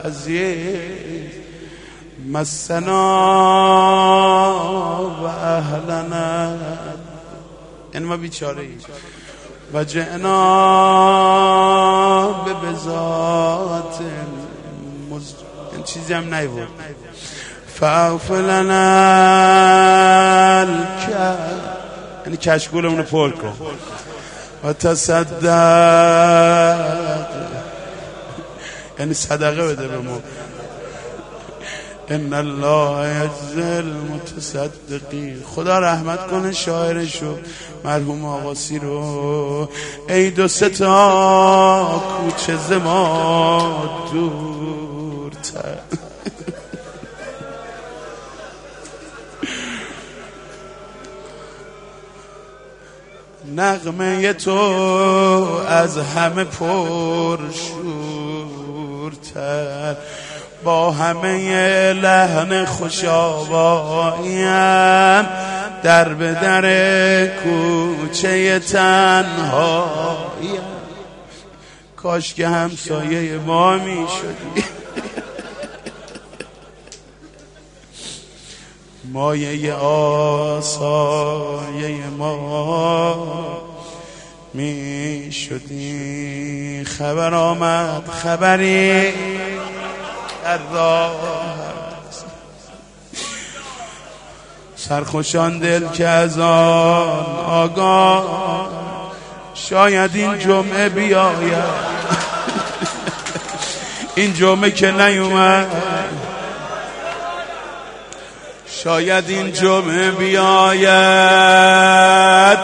عزیز مسنا و اهلنا، این ما بیچاره ایم و جئنا به بذات این چیزی هم نیورد فاغفلنا یعنی کشکولمونو پر کن و تصدق یعنی صدقه بده به ما. ان الله یجزی المتصدقین. خدا رحمت کنه شاعرشو مرحوم آقاسی رو. ای دو سه تا کوچه ز ما دورتر. نغمه تو از همه پرشورتر، با همه لحن خوش‌آواییم در به در کوچه تنهاییم. کاش که همسایه ما می شدی، مایه آسایه ما می شدی. خبر آمد خبری در راه، سرخوشان دل که از آن آگاه، شاید این جمعه بیاید. این جمعه که نیومد، شاید این جمعه بیاید.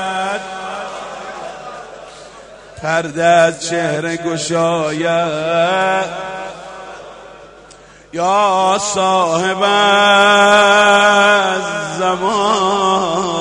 پرده از چهره گشاید. یا صاحب الزمان